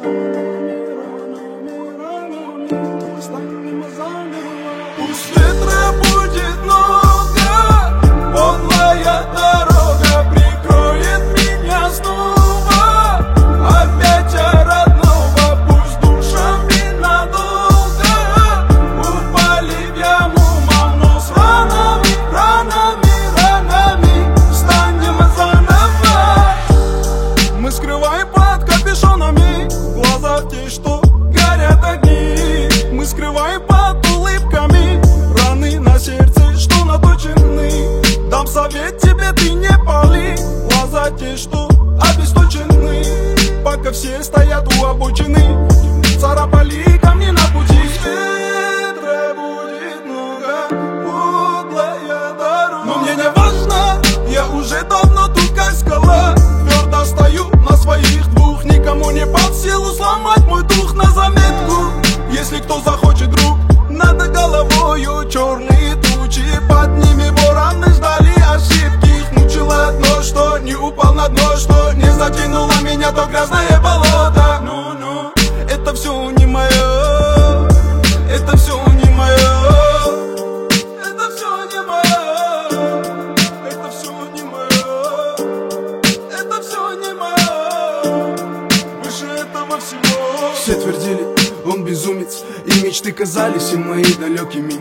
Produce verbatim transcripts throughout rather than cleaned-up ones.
Пусть ветра будет много, полная дорога прикроет меня снова. Опять от родного, пусть душами надолго упали в яму, маму с ранами, ранами, ранами встанем заново. Мы скрываем под капюшонами глаза те, что горят огни. Мы скрываем под улыбками раны на сердце, что наточены. Дам совет тебе, ты не пали глаза те, что обесточены. Пока все стоят у обочины, царапали камни на пути. Ветра будет много, подлая дорога. Но мне не важно, я уже давно тут как скала. Твердо стою на своих двух, никому не под силу сломать мой дух. На заметку, если кто захочет, друг, над головою черные тучи, под ними вороны ждали ошибки. Их мучило одно, что не упал на дно, что не затянуло меня то грязное болото. Ну-ну, это все не мое, это все не мое, это все не мое, это все не мое, это все не мое, выше этого всего. Все твердили, он безумец, и мечты казались им мои далекими.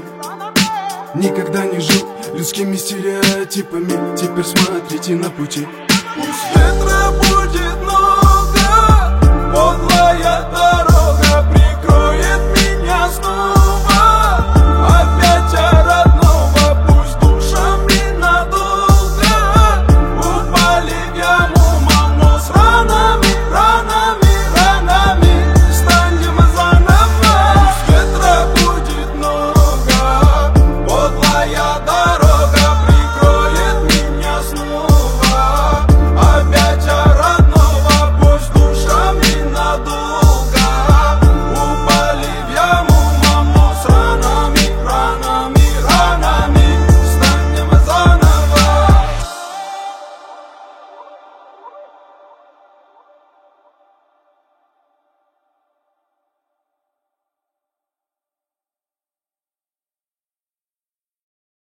Никогда не жил людскими стереотипами, теперь смотрите на пути. Пусть